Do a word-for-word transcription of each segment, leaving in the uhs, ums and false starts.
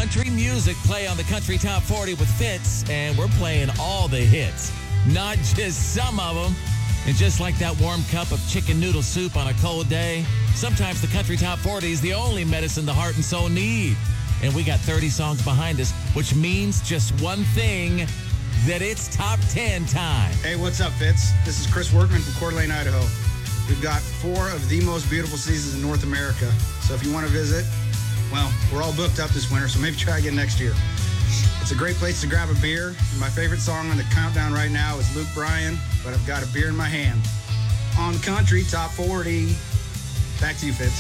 country music play on the Country Top forty with Fitz, and we're playing all the hits, not just some of them. And just like that warm cup of chicken noodle soup on a cold day, sometimes the Country Top forty is the only medicine the heart and soul need. And we got thirty songs behind us, which means just one thing, that it's top ten time. Hey, what's up, Fitz? This is Chris Workman from Coeur d'Alene, Idaho. We've got four of the most beautiful seasons in North America. So if you want to visit, well, we're all booked up this winter, so maybe try again next year. It's a great place to grab a beer. My favorite song on the countdown right now is Luke Bryan, But I've Got a Beer in My Hand. On the Country Top forty. Back to you, Fitz.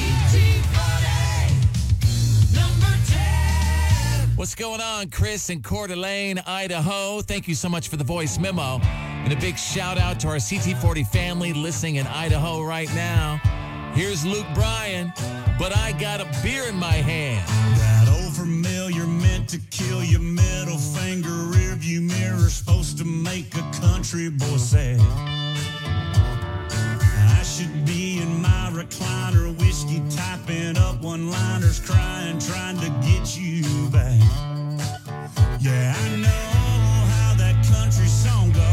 What's going on, Chris in Coeur d'Alene, Idaho? Thank you so much for the voice memo. And a big shout out to our C T forty family listening in Idaho right now. Here's Luke Bryan, But I Got a Beer in My Hand. That old familiar meant to kill your middle finger rearview mirror, supposed to make a country boy sad. I should be in my recliner, whiskey typing up one-liners, crying, trying to get you back. Yeah, I know how that country song goes.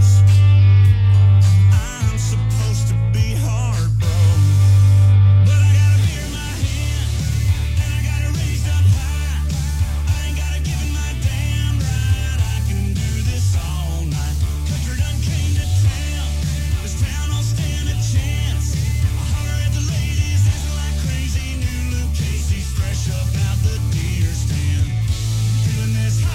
I'm supposed to be hard, bro. But I got a beer in my hand, and I got it raised up high. I ain't gotta give it my damn right. I can do this all night. Country done came to town. This town don't stand a chance. I holler at the ladies, dancing like crazy. New Luke Casey's fresh up out the deer stand. Feeling this high.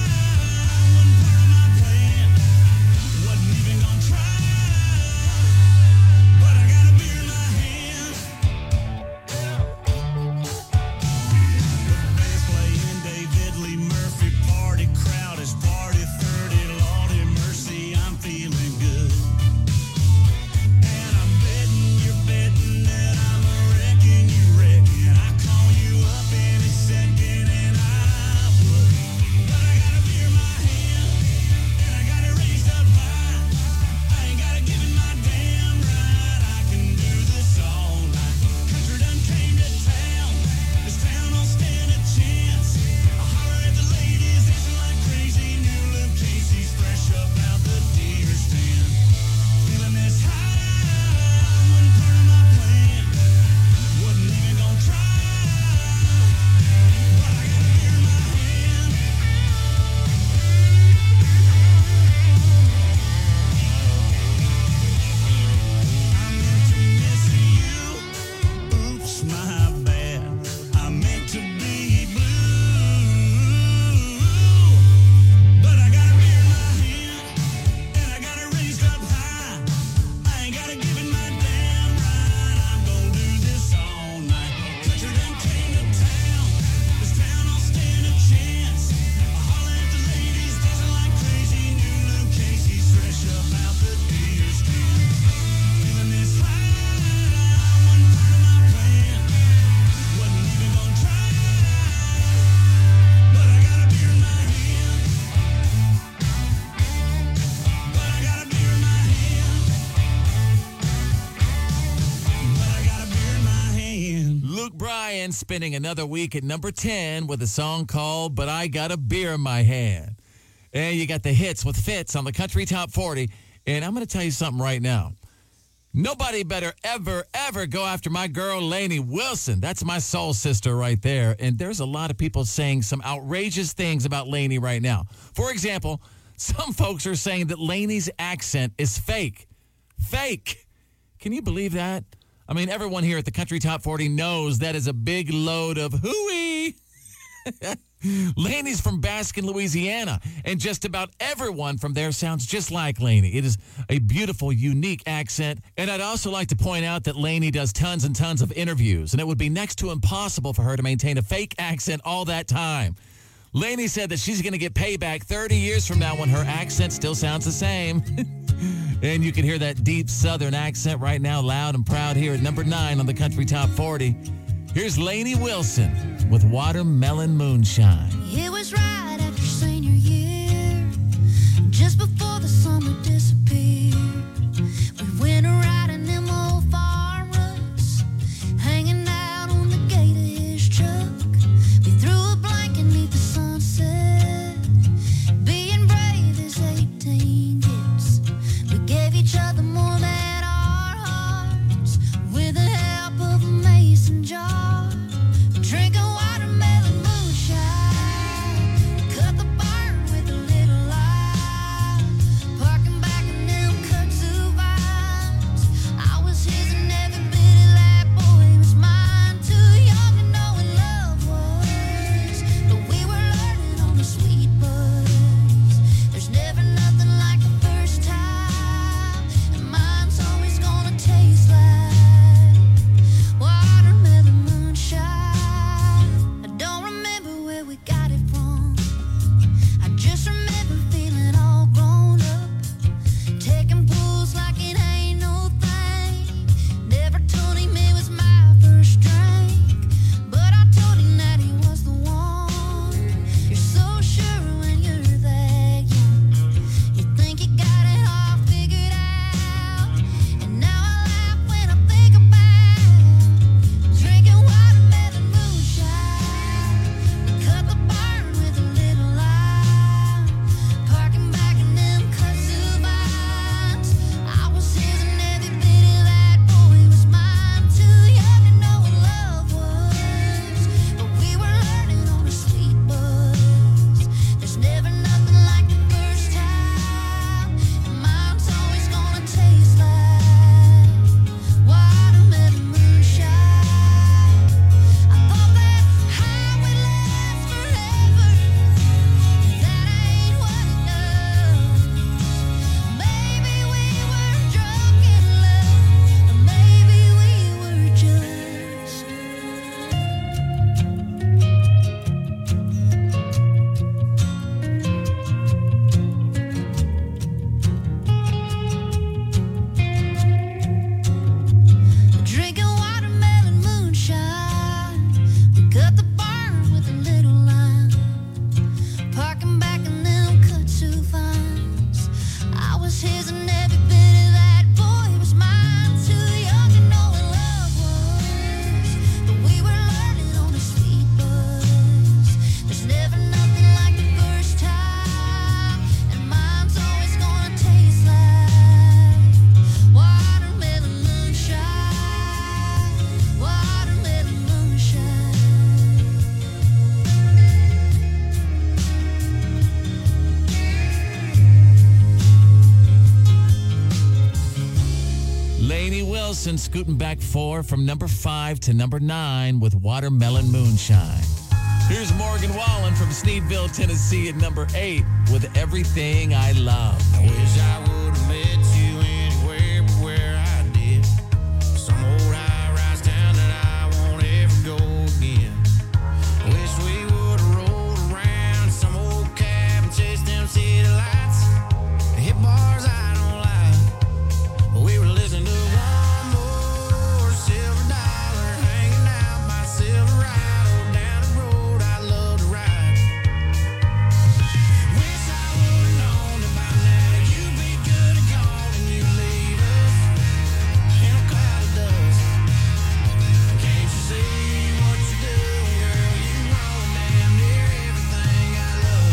Spending another week at number ten with a song called But I Got a Beer in My Hand. And you got the hits with Fitz on the Country Top forty. And I'm going to tell you something right now. Nobody better ever, ever go after my girl, Lainey Wilson. That's my soul sister right there. And there's a lot of people saying some outrageous things about Lainey right now. For example, some folks are saying that Lainey's accent is fake. Fake. Can you believe that? I mean, everyone here at the Country Top forty knows that is a big load of hooey. Lainey's from Baskin, Louisiana, and just about everyone from there sounds just like Lainey. It is a beautiful, unique accent. And I'd also like to point out that Lainey does tons and tons of interviews, and it would be next to impossible for her to maintain a fake accent all that time. Lainey said that she's going to get payback thirty years from now when her accent still sounds the same. And you can hear that deep Southern accent right now, loud and proud here at number nine on the Country Top forty. Here's Lainey Wilson with Watermelon Moonshine. It was right after senior year, just before the summer disappeared. We went around in them old farm ruts, hanging out on the gate of his truck. We threw a blanket Wilson scooting back four from number five to number nine with Watermelon Moonshine. Here's Morgan Wallen from Sneedville, Tennessee at number eight with Everything I Love. I wish I would have met you anywhere but where I did. Some old high-rise town that I won't ever go again. I wish we would have rolled around some old cab and chased them city lights. Hit bars I don't like, but we were listening to one more silver dollar, hanging out by Silverado down the road I love to ride. Wish I would have known that by now you'd be good and gone and you leave us in a cloud of dust. Can't you see what you're doing, girl? You ruin damn near everything I love.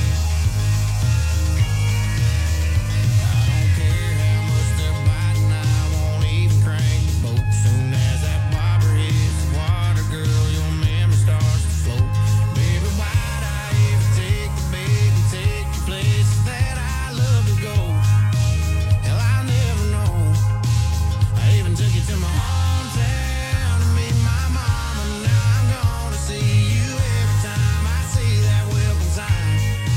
I don't care how much they're biting, I won't even crank the boat. Soon as that bobber hits the water, girl, your memory starts to float. Baby, why'd I ever take the bait and take you places that I love to go? Hell, I'll never know. I even took you to my hometown to meet my mama. Now I'm gonna see you every time I see that welcome sign.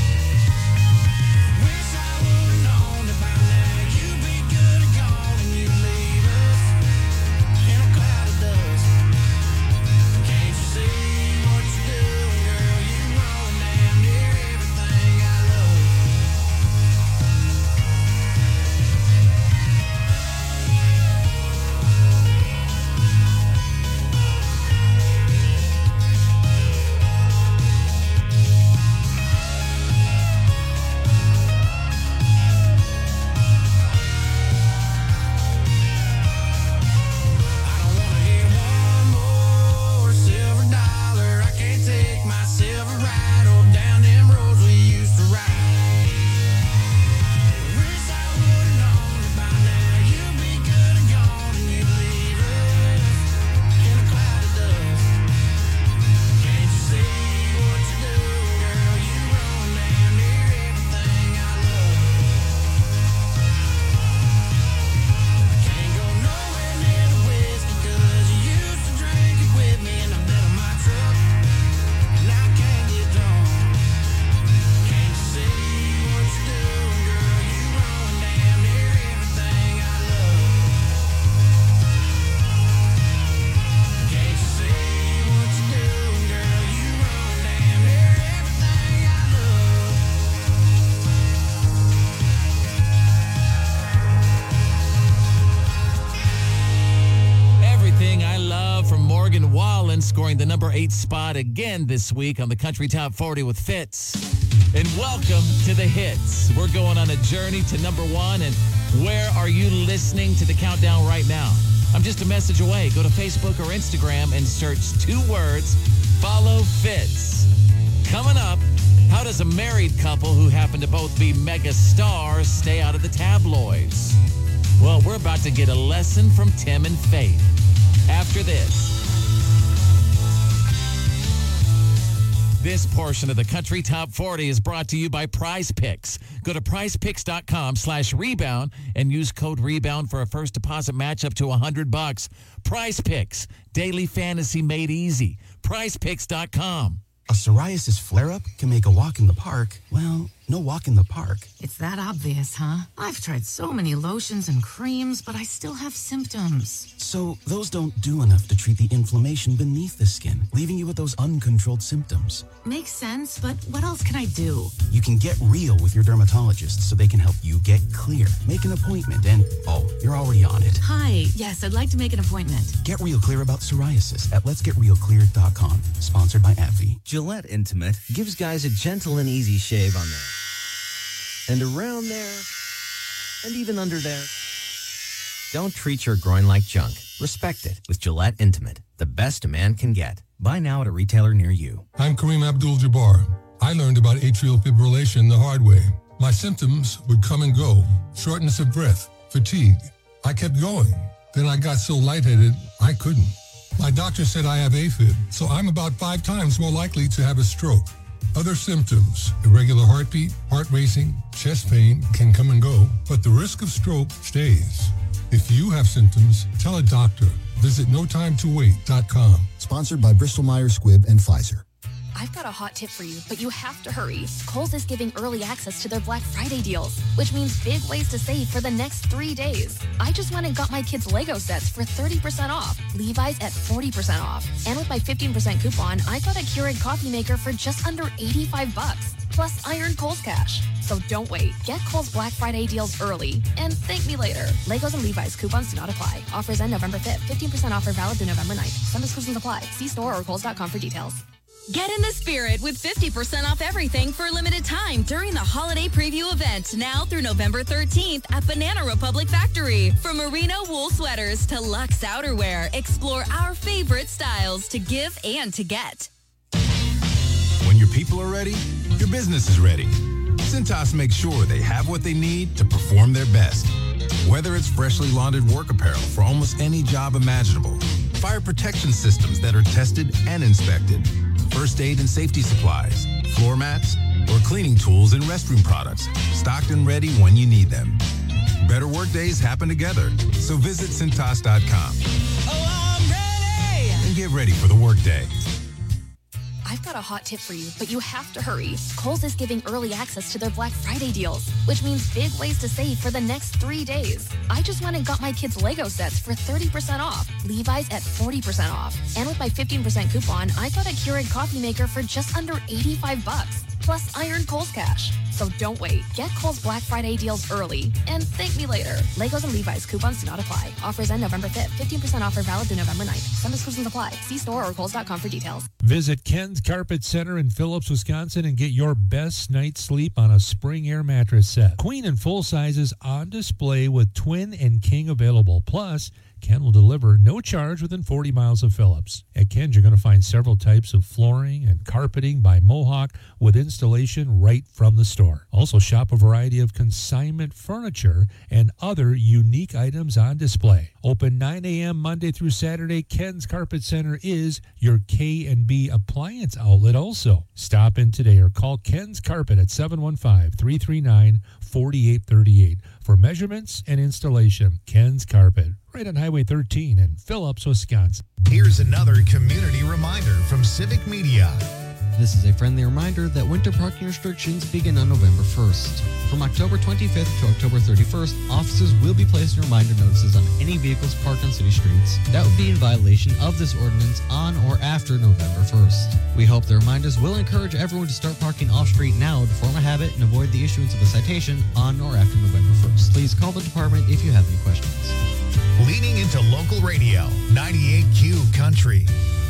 Wish I would've known that by now you'd be good and gone and you'd leave us in a cloud of dust. Can't you see what you're doing, girl? You ruin damn near everything I love. I don't wanna hear one more silver dollar. I can't take my Silverado down them roads we used to ride. Wish I would've known that by now you'd be good and gone and you'd leave us in a cloud of dust. Can't you see what you're doing, girl? You ruin damn near everything I love. I can't go nowhere near the whiskey 'cause you used to drink it with me in the bed of my truck. And I can't get drunk. Can't you see what you're doing, girl? You ruin damn near everything I love. Can't you see what you're doing, girl? You ruin damn near everything I love. Everything I Love from Morgan Wallen, scoring the number eight spot again this week on the Country Top forty with Fitz. And welcome to the hits. We're going on a journey to number one. And where are you listening to the countdown right now? I'm just a message away. Go to Facebook or Instagram and search two words, Follow Fitz. Coming up, how does a married couple who happen to both be mega stars stay out of the tabloids? Well, we're about to get a lesson from Tim and Faith after this. This portion of the Country Top forty is brought to you by Prize Picks. Go to prizepicks.com slash rebound and use code rebound for a first deposit match up to one hundred bucks. Prize Picks, daily fantasy made easy. prize picks dot com. A psoriasis flare-up can make a walk in the park, well, no walk in the park. It's that obvious, huh? I've tried so many lotions and creams, but I still have symptoms. So those don't do enough to treat the inflammation beneath the skin, leaving you with those uncontrolled symptoms. Makes sense, but what else can I do? You can get real with your dermatologist so they can help you get clear. Make an appointment and, oh, you're already on it. Hi, yes, I'd like to make an appointment. Get real clear about psoriasis at lets get real clear dot com. Sponsored by AbbVie. Gillette Intimate gives guys a gentle and easy shave on there. And around there. And even under there. Don't treat your groin like junk. Respect it with Gillette Intimate, the best a man can get. Buy now at a retailer near you. I'm Kareem Abdul-Jabbar. I learned about atrial fibrillation the hard way. My symptoms would come and go. Shortness of breath, fatigue. I kept going. Then I got so lightheaded, I couldn't. My doctor said I have AFib, so I'm about five times more likely to have a stroke. Other symptoms, irregular heartbeat, heart racing, chest pain can come and go, but the risk of stroke stays. If you have symptoms, tell a doctor. Visit no time to wait dot com. Sponsored by Bristol Myers Squibb and Pfizer. I've got a hot tip for you, but you have to hurry. Kohl's is giving early access to their Black Friday deals, which means big ways to save for the next three days. I just went and got my kids' Lego sets for thirty percent off, Levi's at forty percent off. And with my fifteen percent coupon, I got a Keurig coffee maker for just under eighty-five bucks. Plus, I earned Kohl's cash. So don't wait. Get Kohl's Black Friday deals early and thank me later. Legos and Levi's coupons do not apply. Offers end November fifth. fifteen percent offer valid through November ninth. Some exclusions apply. See store or kohls dot com for details. Get in the spirit with fifty percent off everything for a limited time during the holiday preview event now through November thirteenth at Banana Republic Factory. From merino wool sweaters to luxe outerwear, explore our favorite styles to give and to get. When your people are ready, your business is ready. Cintas makes sure they have what they need to perform their best. Whether it's freshly laundered work apparel for almost any job imaginable, fire protection systems that are tested and inspected, first aid and safety supplies, floor mats, or cleaning tools and restroom products, stocked and ready when you need them. Better work days happen together, so visit Cintas dot com. Oh, I'm ready! And get ready for the workday. I've got a hot tip for you, but you have to hurry. Kohl's is giving early access to their Black Friday deals, which means big ways to save for the next three days. I just went and got my kids' Lego sets for thirty percent off, Levi's at forty percent off. And with my fifteen percent coupon, I got a Keurig coffee maker for just under eighty-five bucks. Plus, I earned Kohl's cash. So don't wait. Get Kohl's Black Friday deals early and thank me later. Legos and Levi's coupons do not apply. Offers end November fifth. fifteen percent offer valid through November ninth. Some exclusions apply. See store or kohls dot com for details. Visit Ken's Carpet Center in Phillips, Wisconsin and get your best night's sleep on a Spring Air mattress set. Queen and full sizes on display with twin and king available. Plus, Ken will deliver no charge within forty miles of Phillips. At Ken's, you're going to find several types of flooring and carpeting by Mohawk with installation right from the store. Also, shop a variety of consignment furniture and other unique items on display. Open nine a.m. Monday through Saturday, Ken's Carpet Center is your K and B appliance outlet also. Stop in today or call Ken's Carpet at seven one five, three three nine, four eight three eight for measurements and installation. Ken's Carpet, right on Highway thirteen in Phillips, Wisconsin. Here's another community reminder from Civic Media. This is a friendly reminder that winter parking restrictions begin on November first. From October twenty-fifth to October thirty-first, officers will be placing reminder notices on any vehicles parked on city streets that would be in violation of this ordinance on or after November first. We hope the reminders will encourage everyone to start parking off-street now to form a habit and avoid the issuance of a citation on or after November first. Please call the department if you have any questions. Leaning into local radio, ninety-eight Q Country.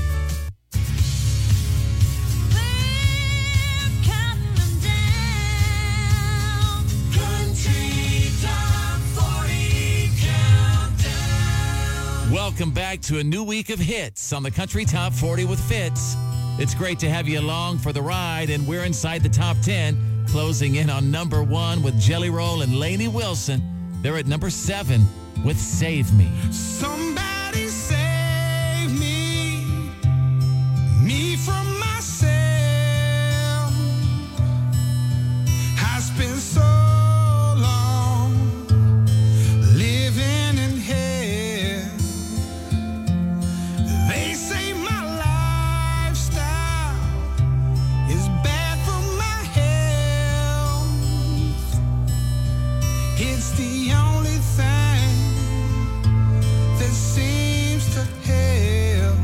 Welcome back to a new week of hits on the Country Top forty with Fitz. It's great to have you along for the ride, and we're inside the top ten, closing in on number one with Jelly Roll and Lainey Wilson. They're at number seven with Save Me. Somebody save me, me from myself. I spent so long living in hell. They say my lifestyle is bad for my health. It's the only thing that seems to help.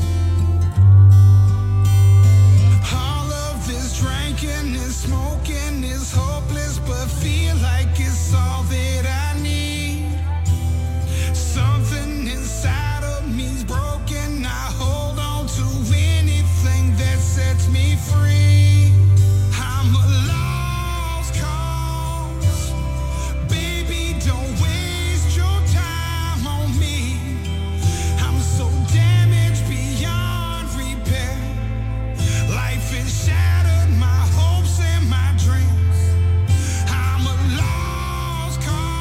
All of this drinking and smoking is hopeless, but feel like it's all that I need. Something inside of me's broken. I hold on to anything that sets me free. I'm a lost cause. Baby, don't waste your time on me. I'm so damaged beyond repair. Life has shattered my hopes and my dreams. I'm a lost cause.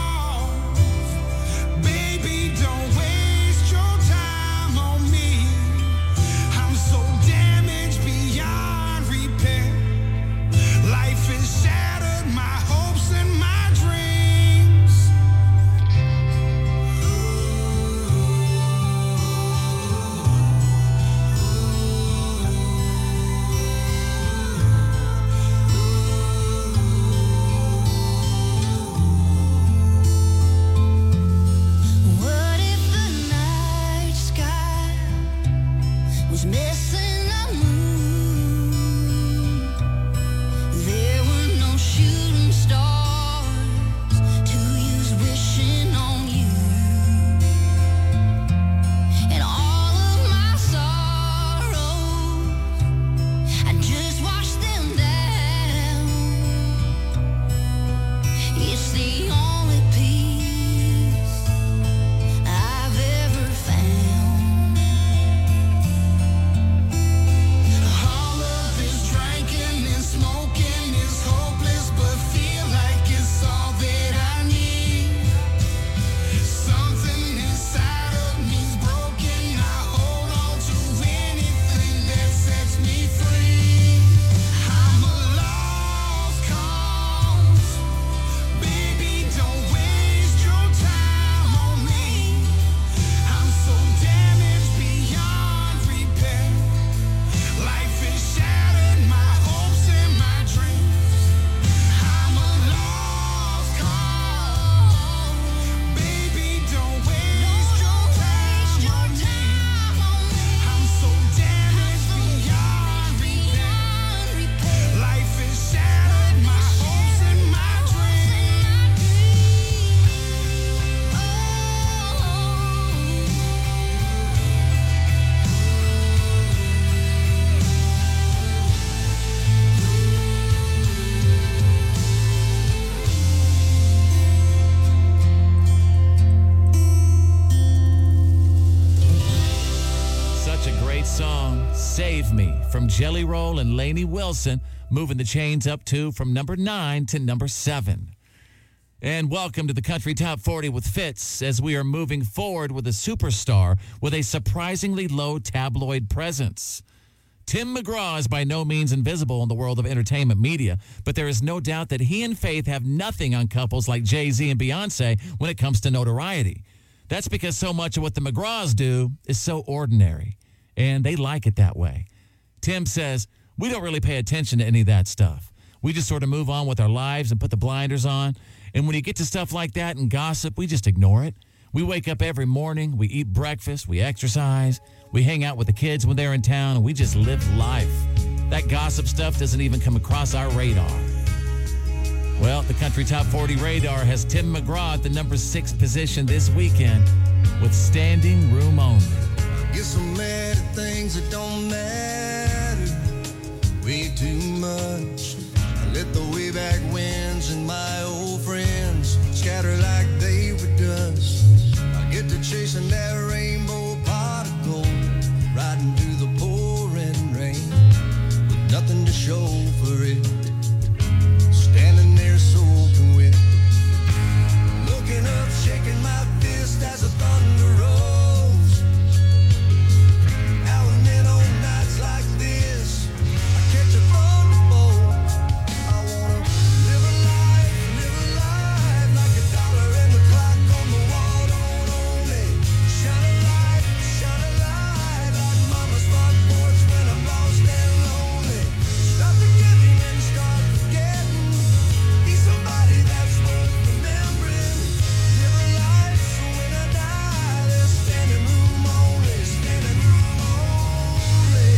Jelly Roll and Lainey Wilson, moving the chains up to from number nine to number seven. And welcome to the Country Top forty with Fitz, as we are moving forward with a superstar with a surprisingly low tabloid presence. Tim McGraw is by no means invisible in the world of entertainment media, but there is no doubt that he and Faith have nothing on couples like Jay-Z and Beyonce when it comes to notoriety. That's because so much of what the McGraws do is so ordinary, and they like it that way. Tim says, we don't really pay attention to any of that stuff. We just sort of move on with our lives and put the blinders on. And when you get to stuff like that and gossip, we just ignore it. We wake up every morning, we eat breakfast, we exercise, we hang out with the kids when they're in town, and we just live life. That gossip stuff doesn't even come across our radar. Well, the Country Top forty radar has Tim McGraw at the number six position this weekend with Standing Room Only. Get so mad at things that don't matter way too much. I let the way back winds and my old friends scatter like they were dust. I get to chasing that rainbow pot of gold, riding through the pouring rain with nothing to show for it. Standing there soaking wet, looking up, shaking my fist as the thunder rolls. Now and then on nights like this, I catch a thunderbolt. I wanna live a life, live a life like a dollar and the clock on the wall don't only shine a light, shine a light like mama's front porch when I'm lost and lonely. Stop the giving and start forgetting. Be somebody that's worth remembering. Live a life so when I die, there's standing room only, standing room only.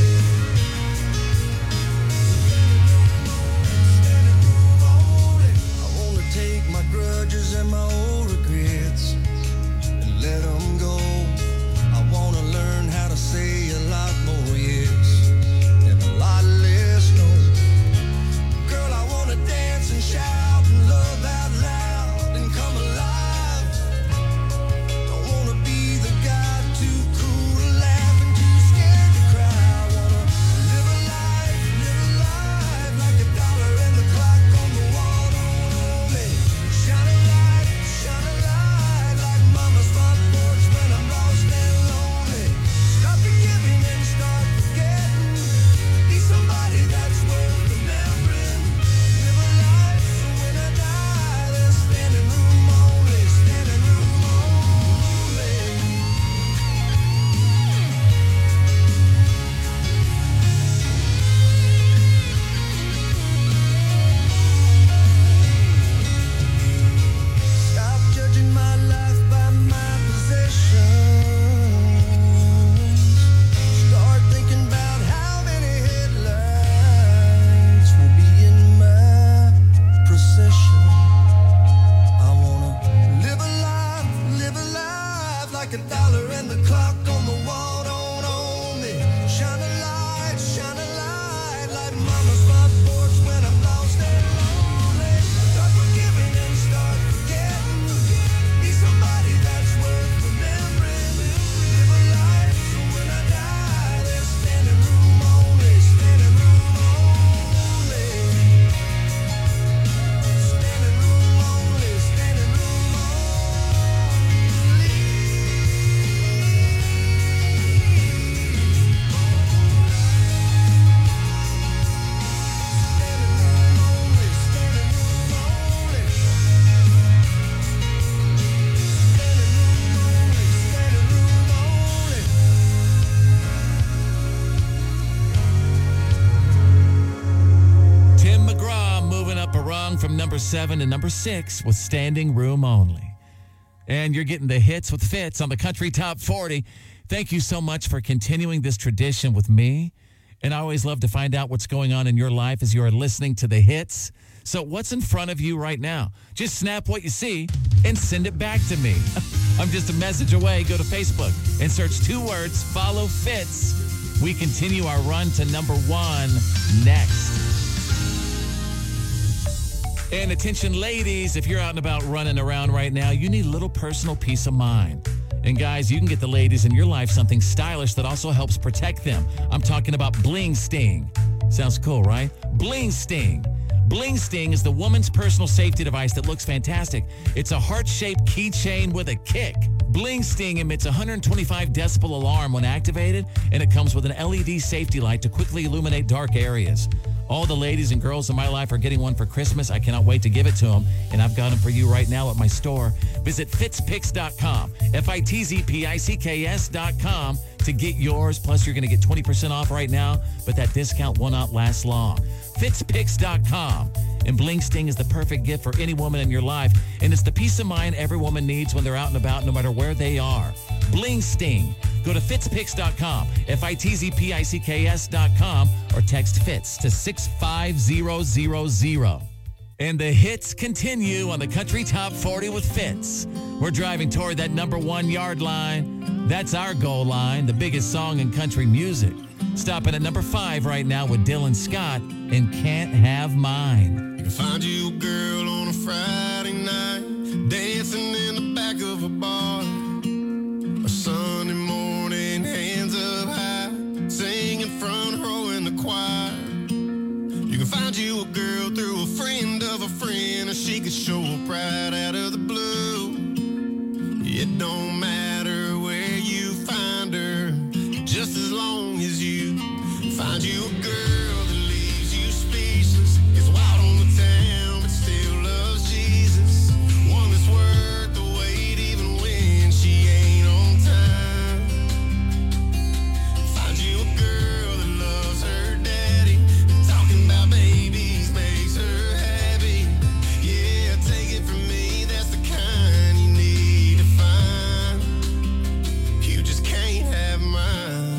Standing room only. I wanna take my grudges and my old regrets and let them go. I wanna learn how to say a lot more yes and a lot less no. Girl, I wanna dance and shout and love out loud and come alive. Don't wanna be the guy too cool to laugh and too scared to cry. I wanna live a life, live a life like a dollar and the clock on the wall don't only shine a light, shine a light like mama's front porch when I'm lost and lonely. Stop the giving and start forgetting. Be somebody that's worth remembering. Live a life so when I die, there's standing room only, standing room only. Stop judging my life by my possessions. Start thinking about how many headlights will be in my procession. I wanna live a life, live a life like a dollar and the clock on the wall don't own me. Shine a light, shine a light like mama's front porch when I'm lost and lonely. Start forgiving and start forgetting. Be somebody that's worth remembering. Live a life so when I die, there's standing room only, standing room only. Standing room only, standing room Tim McGraw moving up a rung from number seven to number six with Standing Room Only. And you're getting the hits with Fitz on the Country Top forty. Thank you so much for continuing this tradition with me. And I always love to find out what's going on in your life as you are listening to the hits. So what's in front of you right now? Just snap what you see and send it back to me. I'm just a message away. Go to Facebook and search two words, Follow Fitz. We continue our run to number one next. And attention, ladies, if you're out and about running around right now, you need a little personal peace of mind. And guys, you can get the ladies in your life something stylish that also helps protect them. I'm talking about Bling Sting. Sounds cool, right? Bling Sting. Bling Sting is the woman's personal safety device that looks fantastic. It's a heart-shaped keychain with a kick. Bling Sting emits a one hundred twenty-five decibel alarm when activated, and it comes with an L E D safety light to quickly illuminate dark areas. All the ladies and girls in my life are getting one for Christmas. I cannot wait to give it to them, and I've got them for you right now at my store. Visit Fitzpicks dot com, F I T Z P I C K S dot com to get yours. Plus, you're going to get twenty percent off right now, but that discount will not last long. Fitzpicks dot com. And Bling Sting is the perfect gift for any woman in your life, and it's the peace of mind every woman needs when they're out and about, no matter where they are. Bling Sting. Go to Fitzpicks dot com, F I T Z P I C K S dot com, or text FITZ to six five zero zero zero. And the hits continue on the Country Top forty with Fitz. We're driving toward that number one yard line. That's our goal line, the biggest song in country music. Stopping at number five right now with Dylan Scott and Can't Have Mine. You can find you a girl on a Friday night, dancing in the back of a bar. A Sunday morning, hands up high, singing front row in the choir. You can find you a girl through a friend of a friend, or she could show up right out of the blue. It don't matter where you find her, just as long as you find you a girl that leaves you speechless, gets wild on the town but still loves Jesus. One that's worth the wait even when she ain't on time. Find you a girl that loves her daddy, talking about babies makes her happy. Yeah, take it from me, that's the kind you need to find. You just can't have mine.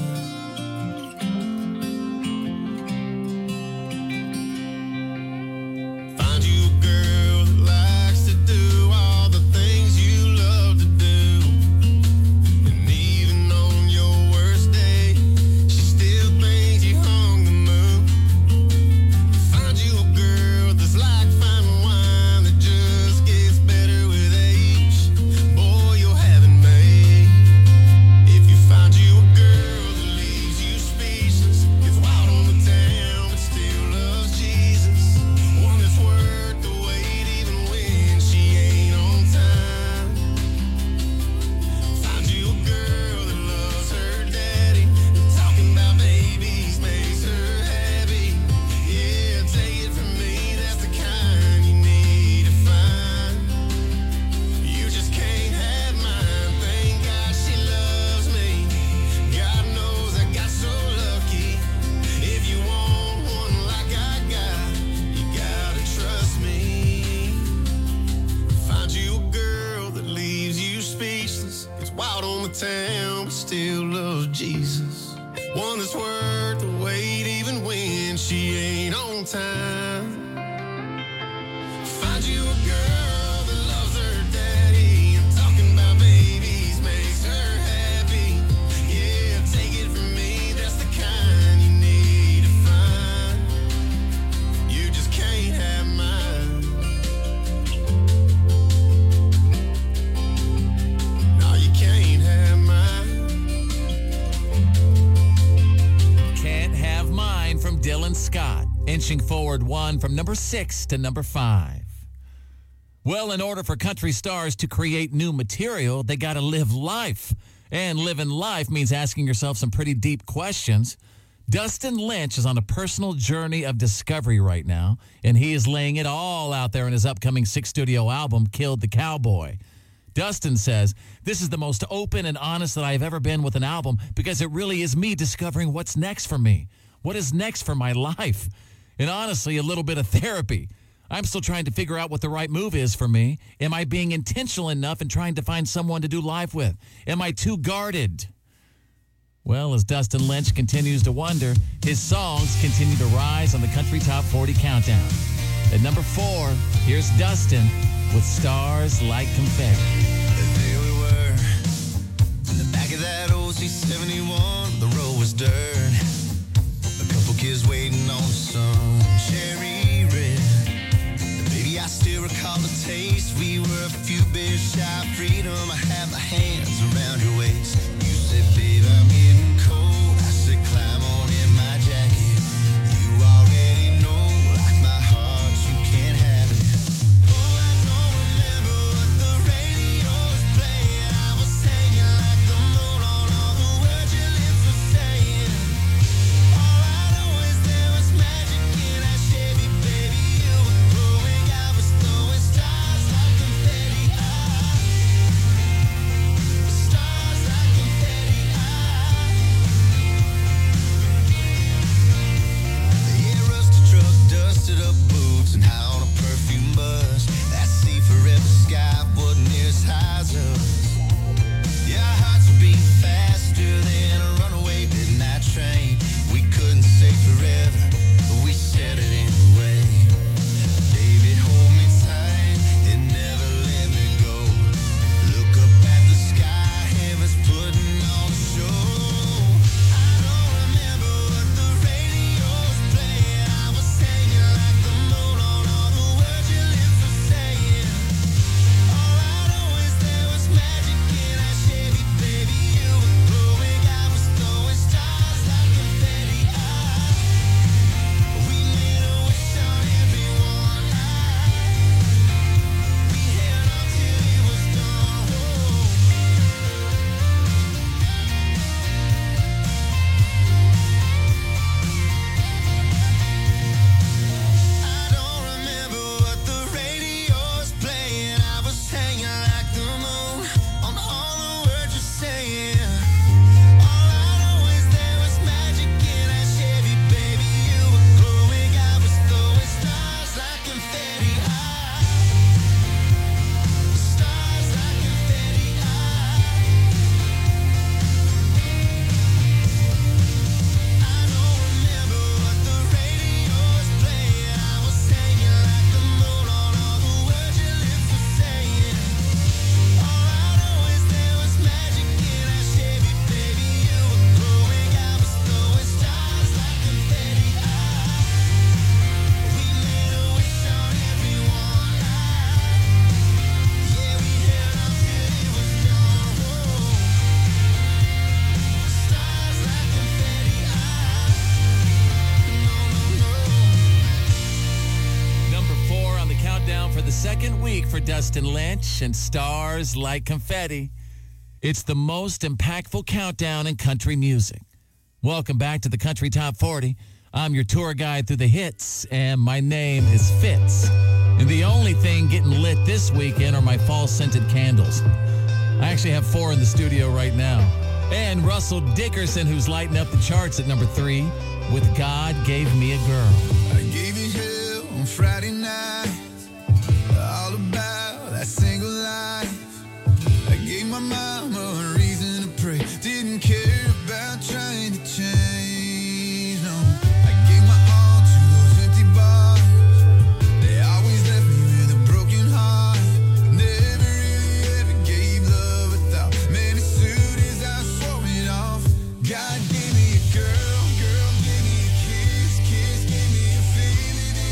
Find you a girl that likes to do all the things you love to do, and even on your worst day, she still thinks you hung the moon. Find you a girl that's like fine wine that just gets better with age. Boy, you'll have it made. If you find you a girl that leaves you speechless, gets wild on the town but still loves Jesus. One that's worth the wait even when she ain't on time. Find you a girl that loves her daddy, talking about babies makes her happy. Yeah, take it from me, that's the kind you need to find. You just can't have mine. Thank God she loves me. God knows I got so lucky. If you want one like I got, you gotta trust me. Find you a girl that leaves you speechless, gets wild on the town but still loves Jesus. One that's worth the wait even when she ain't on time. Find you a girl that loves her daddy, and talking about babies makes her happy. Yeah, take it from me, that's the kind you need to find. You just can't have mine. No, you can't have mine. Can't Have Mine from Dylan Scott, inching forward one from number six to number five. Well, in order for country stars to create new material, they got to live life. And living life means asking yourself some pretty deep questions. Dustin Lynch is on a personal journey of discovery right now, and he is laying it all out there in his upcoming six-studio album, Killed the Cowboy. Dustin says, "This is the most open and honest that I've ever been with an album, because it really is me discovering what's next for me. What is next for my life? And honestly, a little bit of therapy. I'm still trying to figure out what the right move is for me. Am I being intentional enough in trying to find someone to do life with? Am I too guarded?" Well, as Dustin Lynch continues to wonder, his songs continue to rise on the Country Top forty Countdown. At number four, here's Dustin with Stars Like Confetti. There we were, in the back of that old C seventy-one, the road was dirt. A couple kids waiting on the sun, cherry red. Baby, I still recall the taste. We were a few beers shy of freedom. I had my hands around around your waist. You said, babe, I'm getting cold. I said, climb on in my jacket. You already know, like my heart, you can't have it. Oh, I don't remember what the radio was playing. I was hanging like the moon on all the words your lips were saying. All I know is there was magic in that Chevy, baby. You were glowing, I was throwing stars like confetti. Stars like confetti. Yeah, rusted truck, dusted up boots, and high on a perfume buzz. That sea forever sky wasn't near as high as us. Yeah, our hearts were beating faster than a runaway midnight train. We couldn't say forever, but we said it anyway. Baby, hold me tight and never let me go. Look up at the sky, heaven's putting on a show. I don't remember what the radio was playing. I was hanging like the moon on all the words your lips were saying. All I know is there was magic in that Chevy, baby. You were glowing, I was throwing stars like confetti. We made a wish on everyone. We held on till it was done. I don't remember what the radio was playing. I was hanging like the moon on all the words you're saying. All I know is there was magic in that Chevy, baby. You were glowing, I was throwing stars like confetti. Stars like confetti. I don't remember what the radio was playing. I was hanging like the moon on all the words your lips were saying. All I know is there was magic in that Chevy, baby. You were glowing, I was throwing stars like confetti. We made a wish on everyone. Yeah, we held on till it was done. Stars like confetti. Number four on the countdown for the second week for Dustin Lynch and Stars Like Confetti. It's the most impactful countdown in country music. Welcome back to the Country Top forty. I'm your tour guide through the hits, and my name is Fitz. And the only thing getting lit this weekend are my fall-scented candles. I actually have four in the studio right now. And Russell Dickerson, who's lighting up the charts at number three with God Gave Me a Girl. I gave you hell on Friday night, all about that single life. I gave my mama a reason to pray, didn't care about trying to change, no. I gave my all to those empty bars, they always left me with a broken heart. Never really ever gave love a thought, man, as soon as I swore it off. God gave me a girl, girl gave me a kiss, kiss gave me a feeling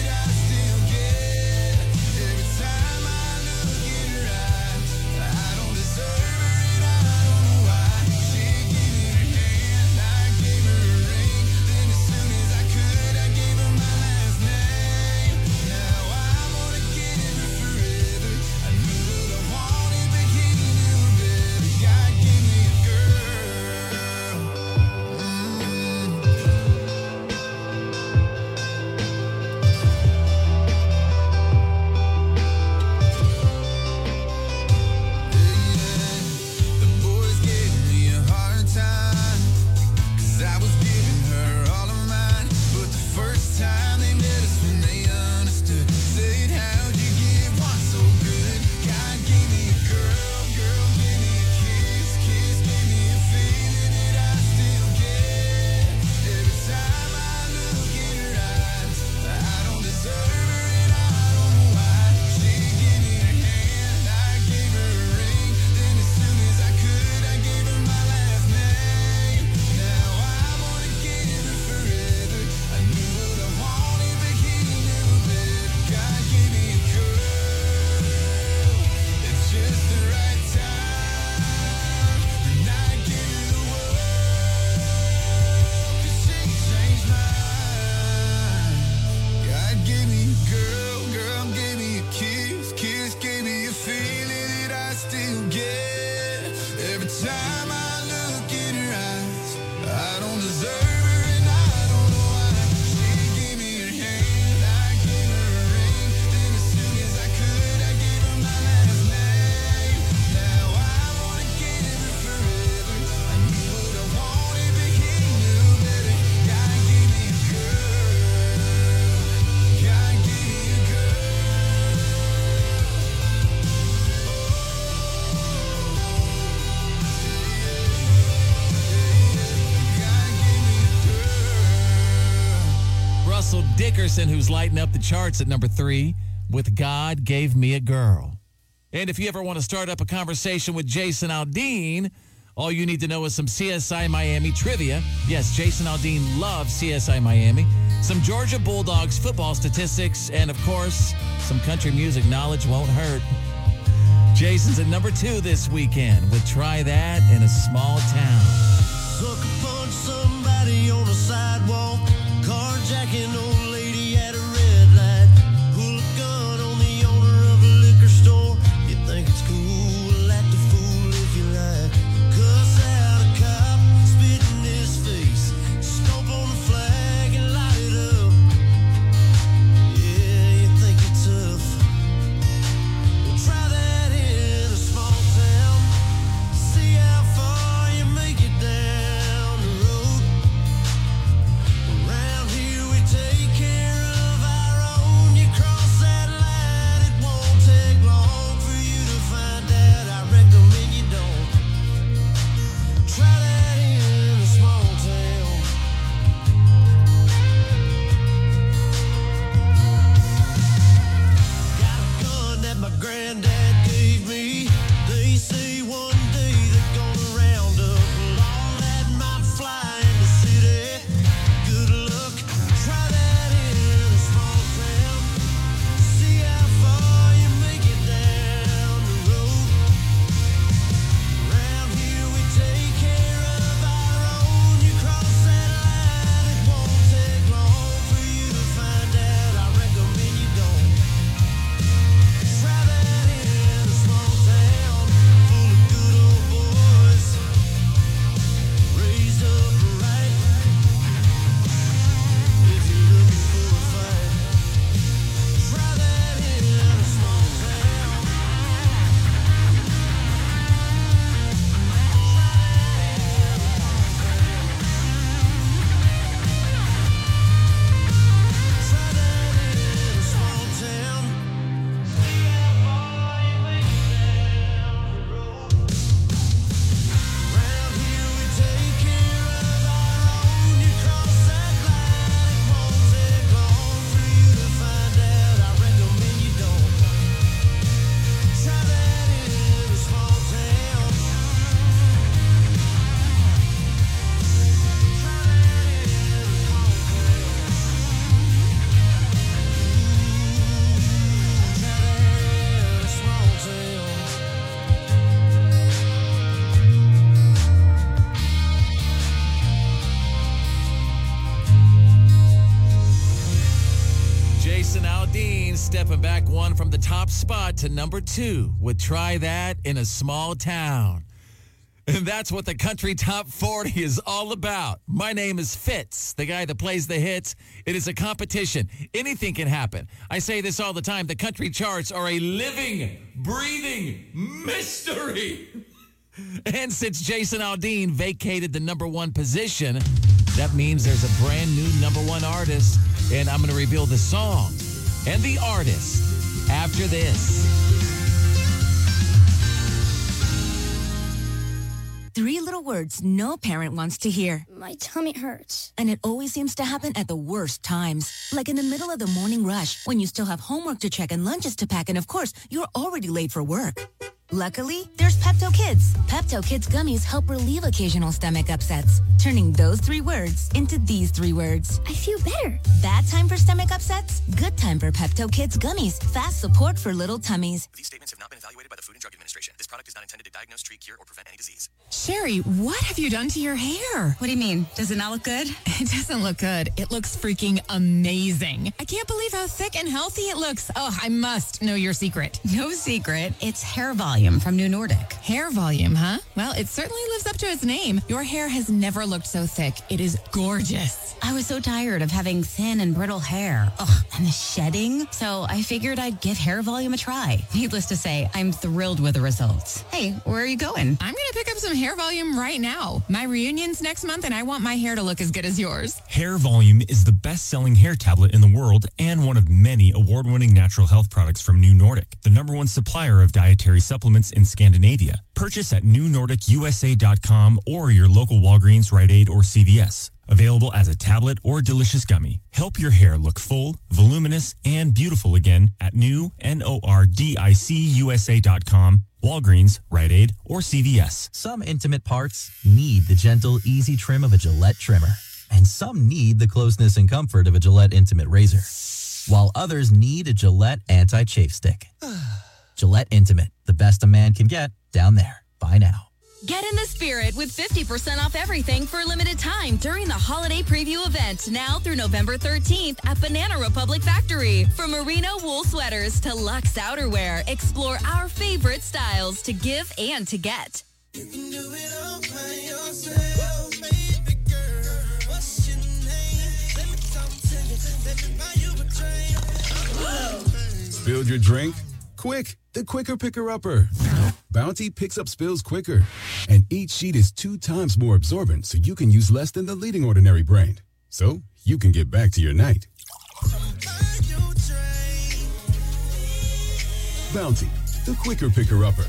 Pearson, who's lighting up the charts at number three with God Gave Me a Girl. And if you ever want to start up a conversation with Jason Aldean, all you need to know is some C S I Miami trivia. Yes, Jason Aldean loves C S I Miami. Some Georgia Bulldogs football statistics, and of course, some country music knowledge won't hurt. Jason's at number two this weekend with Try That in a Small Town. Sucker punch somebody on the sidewalk, carjacking old lady at a red light, pull a gun on the owner of a liquor store. You think it's cool, act a fool if you like. Cuss out a cop, spit in his face, stomp on the flag and light it up. Yeah, you think you're tough. Well, try that in a small town. See how far you make it down the road. Around here we take care of our own. You cross that line, it won't take long for you to find out. I recommend you don't. Try that in a small town. Got a gun that my granddad gave me. They say one day they're gonna round up all that might fly in the city. Good luck, try that in a small town. See how far you make it down the road. Around here we take care of our own. You cross that line, it won't take long for you to find out. I recommend you don't. Try that in a small town full of good old boys, raised up right. If you're looking for a fight, try that in a small town. Try that in a small town. See how far you make it down the road. Around here we take care of our own. You cross that line, it won't take long for you to find out. I recommend you don't. Try that in a small town. Try that in a small town. Try that in a small town. Jason Aldean stepping back one from the top spot to number two with Try That in a Small Town. And that's what the Country Top forty is all about. My name is Fitz, the guy that plays the hits. It is a competition. Anything can happen. I say this all the time. The country charts are a living, breathing mystery. And since Jason Aldean vacated the number one position, that means there's a brand new number one artist. And I'm going to reveal the song and the artist after this. Three little words no parent wants to hear. My tummy hurts. And it always seems to happen at the worst times. Like in the middle of the morning rush, when you still have homework to check and lunches to pack, and of course, you're already late for work. Luckily, there's Pepto Kids. Pepto Kids gummies help relieve occasional stomach upsets, turning those three words into these three words. I feel better. Bad time for stomach upsets? Good time for Pepto Kids gummies. Fast support for little tummies. These statements have not been evaluated by the Food and Drug Administration. This product is not intended to diagnose, treat, cure, or prevent any disease. Sherry, what have you done to your hair? What do you mean? Does it not look good? It doesn't look good. It looks freaking amazing. I can't believe how thick and healthy it looks. Oh, I must know your secret. No secret. It's hair volume from New Nordic. Hair volume, huh? Well, it certainly lives up to its name. Your hair has never looked so thick. It is gorgeous. I was so tired of having thin and brittle hair. Ugh, and the shedding. So I figured I'd give hair volume a try. Needless to say, I'm thrilled with the results. Hey, where are you going? I'm going to pick up some hair volume right now. My reunion's next month, and I want my hair to look as good as yours. Hair Volume is the best-selling hair tablet in the world and one of many award-winning natural health products from New Nordic, the number one supplier of dietary supplements in Scandinavia. Purchase at new nordic u s a dot com or your local Walgreens, Rite Aid, or C V S. Available as a tablet or delicious gummy. Help your hair look full, voluminous, and beautiful again at new Nordicusa dot com, Walgreens, Rite Aid, or C V S. Some intimate parts need the gentle, easy trim of a Gillette trimmer. And some need the closeness and comfort of a Gillette Intimate razor. While others need a Gillette anti-chafe stick. Gillette Intimate, the best a man can get, down there. Buy now. Get in the spirit with fifty percent off everything for a limited time during the holiday preview event now through November thirteenth at Banana Republic Factory. From merino wool sweaters to luxe outerwear, explore our favorite styles to give and to get. You can do it all by yourself, baby girl. What's your name? Let me talk to you. Let me buy you a drink. Spilled your drink? Quick, the quicker picker-upper. Bounty picks up spills quicker, and each sheet is two times more absorbent, so you can use less than the leading ordinary brand. So you can get back to your night. Bounty, the quicker picker-upper.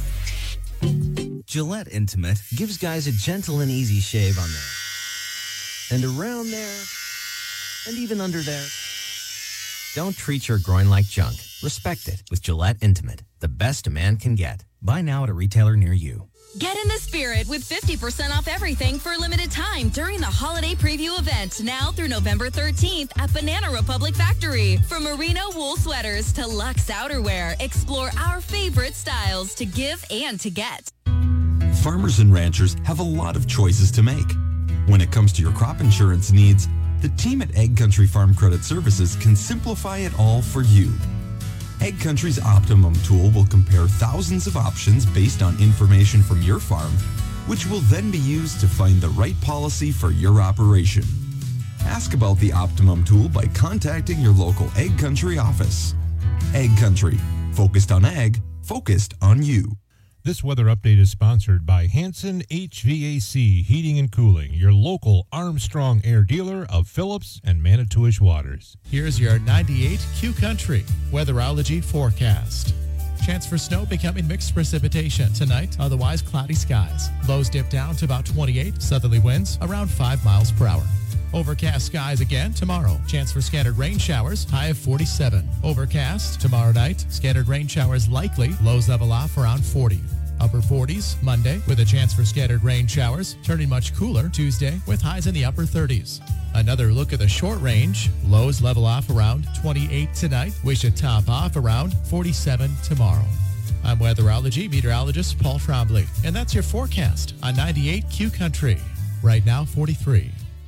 Gillette Intimate gives guys a gentle and easy shave on there. And around there, and even under there. Don't treat your groin like junk. Respect it with Gillette Intimate, the best a man can get. Buy now at a retailer near you. Get in the spirit with fifty percent off everything for a limited time during the holiday preview event now through November thirteenth at Banana Republic Factory. From merino wool sweaters to luxe outerwear, explore our favorite styles to give and to get. Farmers and ranchers have a lot of choices to make. When it comes to your crop insurance needs, the team at Ag Country Farm Credit Services can simplify it all for you. Ag Country's Optimum tool will compare thousands of options based on information from your farm, which will then be used to find the right policy for your operation. Ask about the Optimum tool by contacting your local Ag Country office. Ag Country, focused on ag, focused on you. This weather update is sponsored by Hanson H V A C Heating and Cooling, your local Armstrong Air dealer of Phillips and Manitowish Waters. Here's your ninety-eight Q Country weatherology forecast. Chance for snow becoming mixed precipitation tonight, otherwise cloudy skies. Lows dip down to about twenty-eight, southerly winds around five miles per hour. Overcast skies again tomorrow. Chance for scattered rain showers, high of forty-seven. Overcast tomorrow night. Scattered rain showers likely. Lows level off around forty. Upper forties Monday with a chance for scattered rain showers. Turning much cooler Tuesday with highs in the upper thirties. Another look at the short range. Lows level off around twenty-eight tonight. We should top off around forty-seven tomorrow. I'm weatherology meteorologist Paul Trombley, and that's your forecast on ninety-eight Q Country. Right now, forty-three.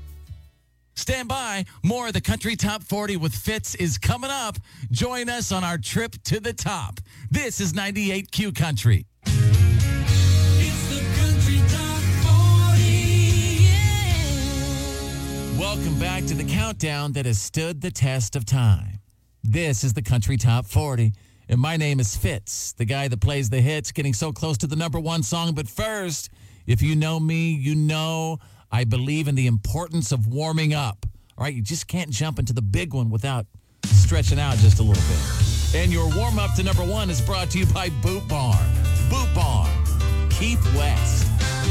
Stand by. More of the Country Top forty with Fitz is coming up. Join us on our trip to the top. This is ninety-eight Q Country. It's the Country Top forty, yeah. Welcome back to the countdown that has stood the test of time. This is the Country Top forty, and my name is Fitz, the guy that plays the hits, getting so close to the number one song. But first, if you know me, you know I believe in the importance of warming up. All right, you just can't jump into the big one without stretching out just a little bit. And your warm-up to number one is brought to you by Boot Barn. Boot Barn, Keith West.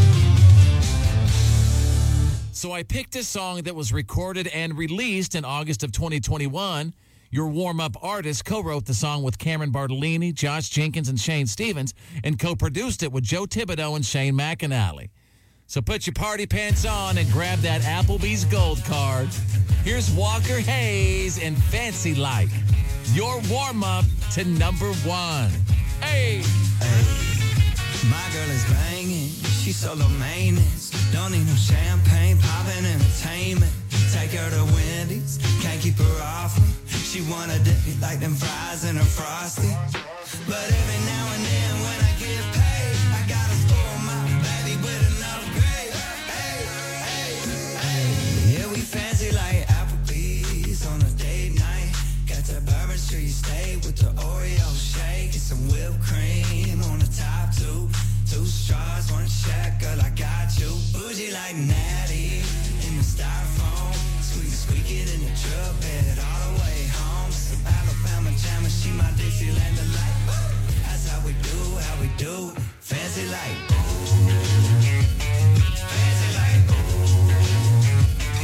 So I picked a song that was recorded and released in August of twenty twenty-one. Your warm-up artist co-wrote the song with Cameron Bartolini, Josh Jenkins, and Shane Stevens, and co-produced it with Joe Thibodeau and Shane McAnally. So put your party pants on and grab that Applebee's Gold Card. Here's Walker Hayes and Fancy Like, your warm-up to number one. Hey! Hey, my girl is banging, she's solo maintenance. Don't need no champagne, poppin' entertainment. Take her to Wendy's, can't keep her off me. She wanna dip it like them fries in a Frosty. But every now and then when I get paid, I gotta spoil my baby with another grade. Hey, hey, hey. Yeah, we fancy like Applebee's on a date night. Got the Bourbon Street steak with the Oreo shake. Get some whipped cream on the top two. Two straws, one shack, girl, I got you. Bougie like Natty in the styrofoam. Squeak, squeak it in the truck bed all the way home. Some Alabama jammer, she my Dixieland delight. That's how we do, how we do. Fancy like, fancy like,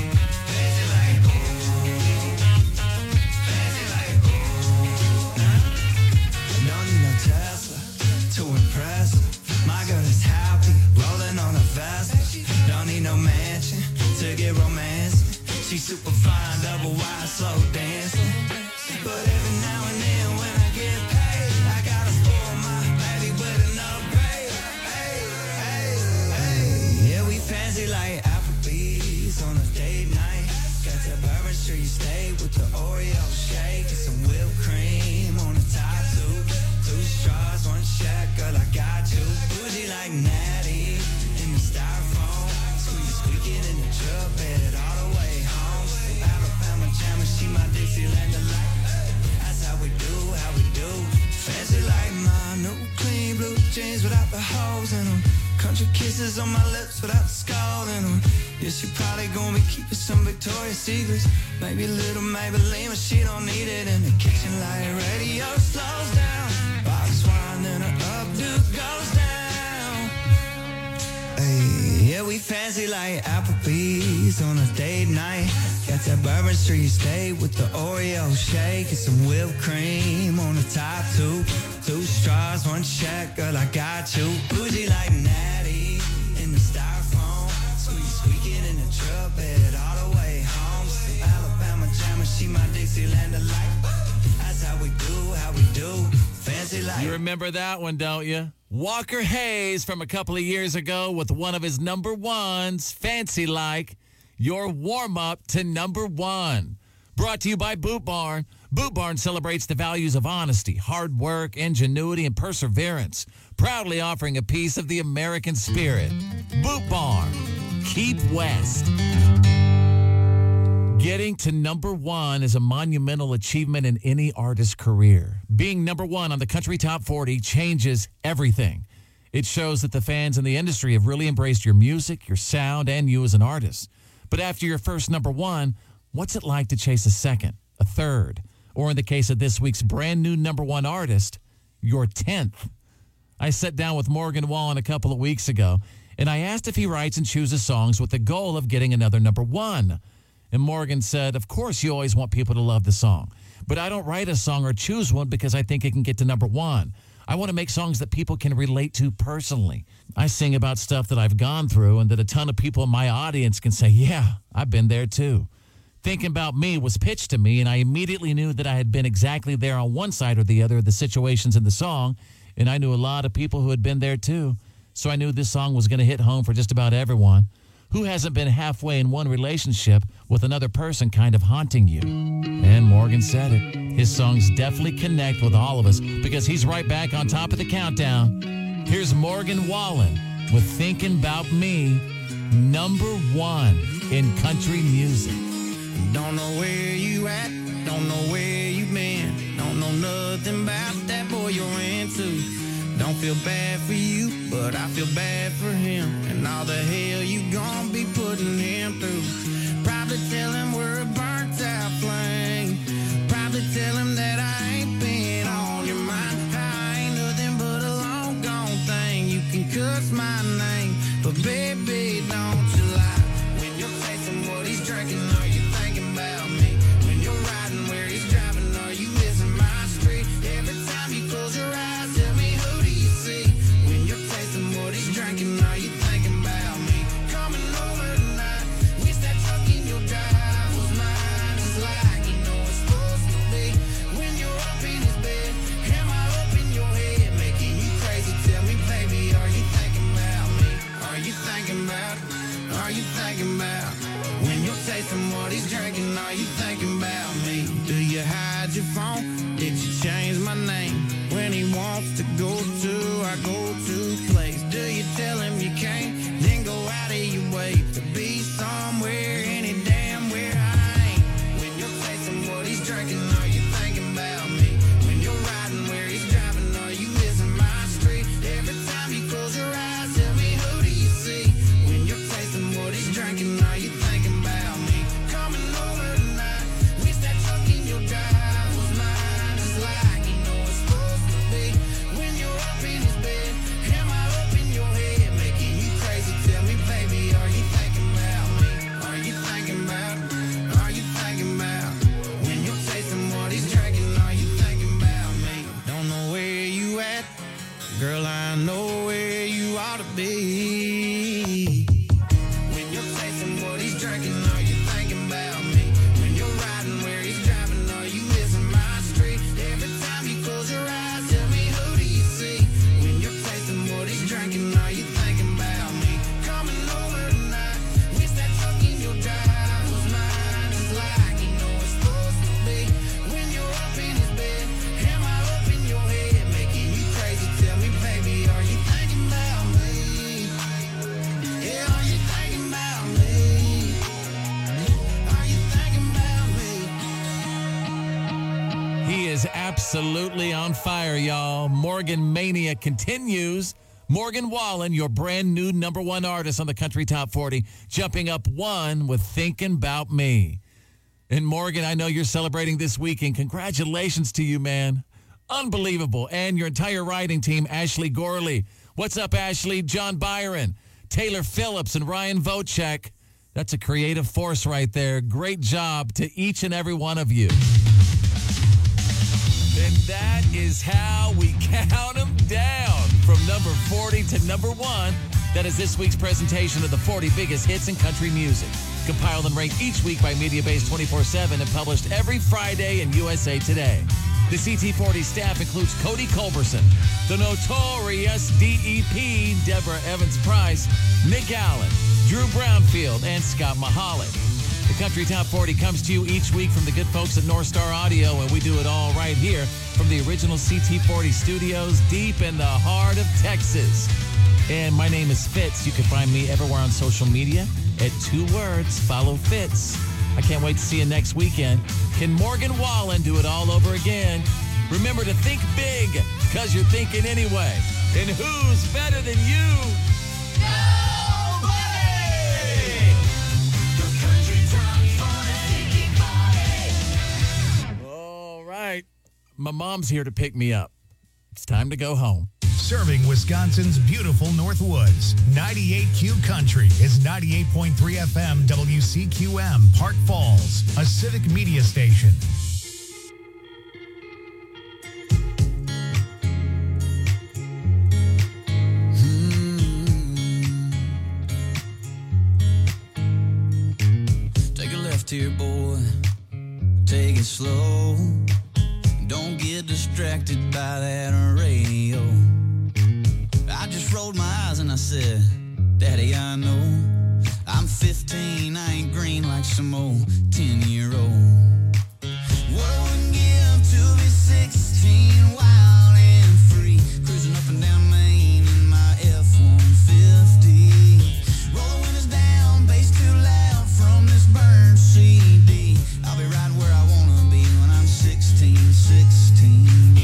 jeans without the holes in them. Country kisses on my lips without the skull in them. Yeah, she probably gonna be keeping some Victoria's Secrets. Maybe a little Maybelline, but she don't need it. In the kitchen light radio slows down. Box wine, then her updo goes down. Hey, yeah, we fancy like Applebee's on a date night. Got that Bourbon Street steak with the Oreo shake and some whipped cream on the top two. Two straws, one check, girl, I got you. Bougie like Natty in the styrofoam. Squeak, squeaking in the truck bed all the way home. Alabama jammer, she my Dixieland delight. That's how we do, how we do. Fancy like. You remember that one, don't you? Walker Hayes from a couple of years ago with one of his number ones, Fancy Like. Your warm-up to number one. Brought to you by Boot Barn. Boot Barn celebrates the values of honesty, hard work, ingenuity, and perseverance, proudly offering a piece of the American spirit. Boot Barn. Keep West. Getting to number one is a monumental achievement in any artist's career. Being number one on the Country Top forty changes everything. It shows that the fans in the industry have really embraced your music, your sound, and you as an artist. But after your first number one, what's it like to chase a second, a third, or in the case of this week's brand new number one artist, your tenth? I sat down with Morgan Wallen a couple of weeks ago, and I asked if he writes and chooses songs with the goal of getting another number one. And Morgan said, of course you always want people to love the song, but I don't write a song or choose one because I think it can get to number one. I want to make songs that people can relate to personally. I sing about stuff that I've gone through and that a ton of people in my audience can say, yeah, I've been there too. Thinking About Me was pitched to me, and I immediately knew that I had been exactly there on one side or the other of the situations in the song, and I knew a lot of people who had been there too. So I knew this song was going to hit home for just about everyone. Who hasn't been halfway in one relationship with another person kind of haunting you? And Morgan said it. His songs definitely connect with all of us because he's right back on top of the countdown. Here's Morgan Wallen with Thinking About Me, number one in country music. Don't know where you at, don't know where you been. Don't know nothing about that boy you're into. Don't feel bad for you, but I feel bad for him. And all the hell you gon' be putting him through. Probably tell him we're a burnt out flame. Probably tell him that I ain't been on your mind. I ain't nothing but a long gone thing. You can cuss my name, but baby, don't you lie. When you're tasting what he's drinking, are you thinking about me? When you're riding where he's driving, are you missing my street? Every time you close your eyes, tell me who do you see? When you're tasting what he's drinking, are you thinking about me? Coming over tonight, wish that truck in your drive was mine, just like you know it's supposed to be. When you're up in his bed, am I up in your head, making you crazy? Tell me, baby, are you thinking about me? Are you thinking about? Are you thinking about? When you're tasting what he's drinking, are you thinking about me? Do you hide your phone? Did you change my name? When he wants to go to our go-to place, do you tell him you can't? Then go out of your way to be somewhere, any damn where I ain't. When you're tasting what he's drinking, are you thinking about me? When you're riding where he's driving, are you missing my street? Every time you close your eyes, tell me who do you see? When you're tasting what he's drinking, are you thinking about me? Coming over tonight, wish that truck in your drive was mine, just like you know it's supposed to be. When you're up is absolutely on fire, y'all. Morgan Mania continues. Morgan Wallen, your brand new number one artist on the Country Top forty, jumping up one with Thinking About Me. And Morgan, I know you're celebrating this weekend. Congratulations to you, man. Unbelievable. And your entire writing team, Ashley Gorley. What's up, Ashley? John Byron, Taylor Phillips, and Ryan Vocek. That's a creative force right there. Great job to each and every one of you. And that is how we count them down from number forty to number one. That is this week's presentation of the forty biggest hits in country music. Compiled and ranked each week by MediaBase twenty-four seven and published every Friday in U S A Today. The C T forty staff includes Cody Culberson, the notorious D E P, Deborah Evans-Price, Nick Allen, Drew Brownfield, and Scott Mahalik. The Country Top forty comes to you each week from the good folks at North Star Audio, and we do it all right here from the original C T forty studios deep in the heart of Texas. And my name is Fitz. You can find me everywhere on social media at two words, follow Fitz. I can't wait to see you next weekend. Can Morgan Wallen do it all over again? Remember to think big, because you're thinking anyway. And who's better than you? All right. My mom's here to pick me up. It's time to go home. Serving Wisconsin's beautiful Northwoods. ninety-eight Q Country is ninety-eight point three F M W C Q M, Park Falls, a civic media station. Take a left here, boy. Take it slow. Don't get distracted by that radio. I just rolled my eyes and I said, Daddy, I know I'm fifteen, I ain't green like some old ten-year-old. What I wouldn't give to be sixteen, wild and free, cruising up and down Main in my F one fifty. Roll the windows down, bass too loud from this burned C D. I'll be right where I wanna be when I'm sixteen, sixteen.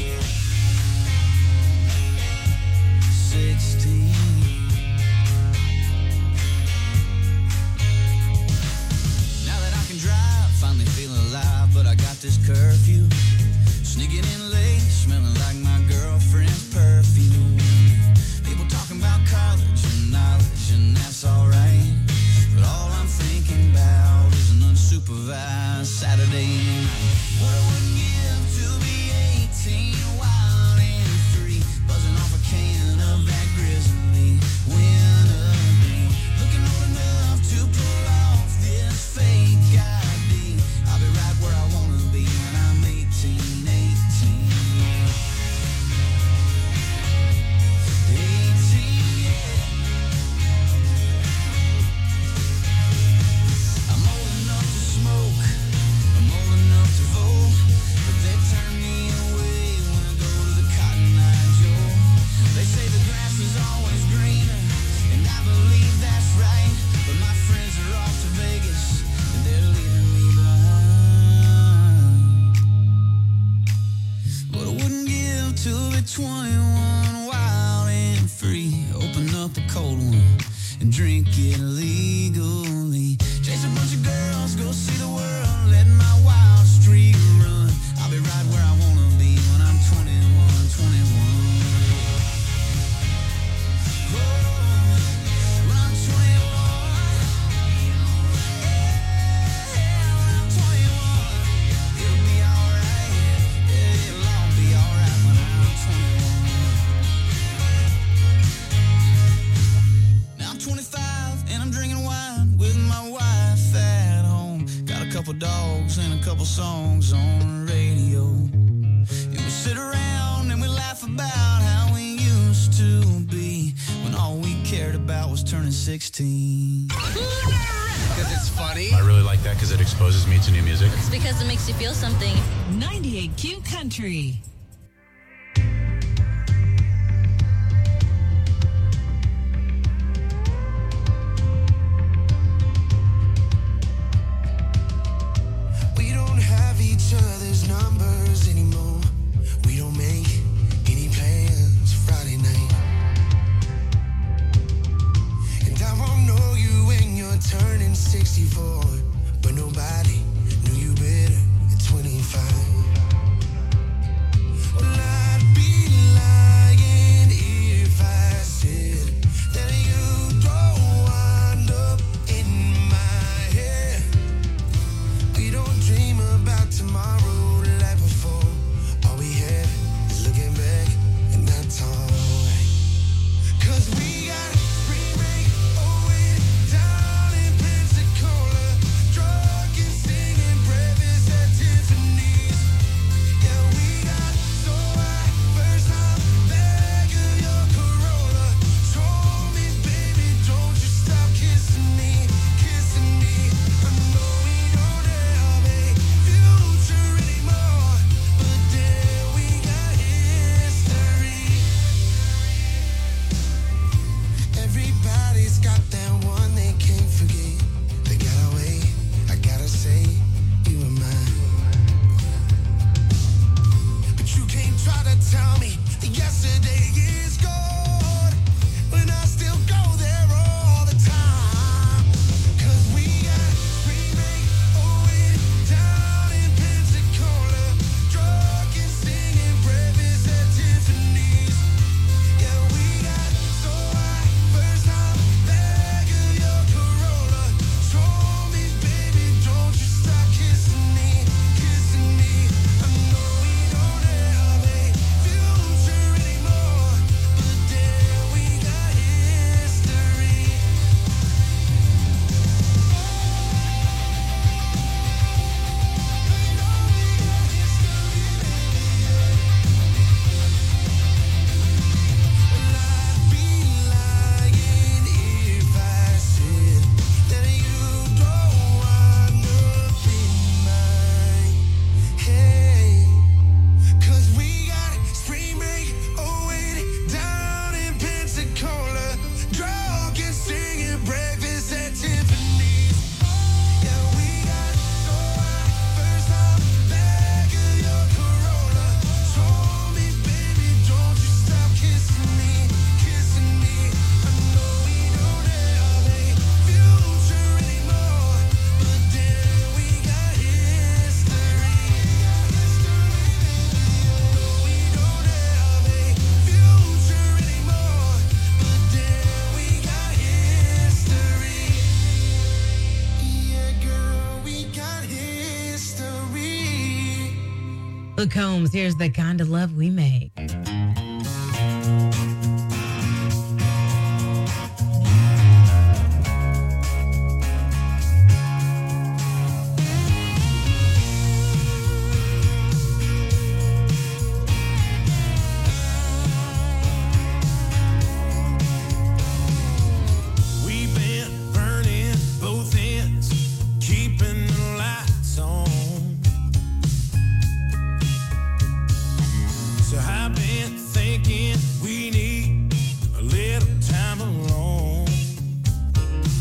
sixteen. Now that I can drive, finally feeling alive, but I got this curfew. Sneaking in late, smelling like my girlfriend's perfume. People talking about college and knowledge, and that's alright. But all I'm thinking about is an unsupervised Saturday night. What I wouldn't give to be eighteen, wild and free, buzzing off a can of that grizzly winter green. Looking old enough to pull off this fake I D. I'll be right where I wanna be when I'm eighteen, eighteen. eighteen, yeah. I'm old enough to smoke, I'm old enough to vote, but they turn me away when I go to the Cotton Eye Joe. They say the grass is always greener, and I believe that's right, but my friends are off to Vegas, and they're leaving me behind. But I wouldn't give to be twenty-one, wild and free, open up a cold one and drink it legally. Chase a bunch of girls, go see the world, let my wild streak run. I'll be right where I wanna be when I'm twenty-one, twenty-one. Oh, when I'm twenty-one. Yeah, when I'm twenty-one. It'll be alright. Yeah, it'll all be alright when I'm twenty-one. Now I'm twenty-five and I'm drinking wine with my wife at home. Got a couple dogs and a couple songs on the radio. And we sit around and we laugh about how we used to be when all we cared about was turning sixteen. Because it's funny. I really like that because it exposes me to new music. It's because it makes you feel something. ninety-eight Q Country. We don't have each other's numbers anymore. Luke Combs, here's the kind of love we make.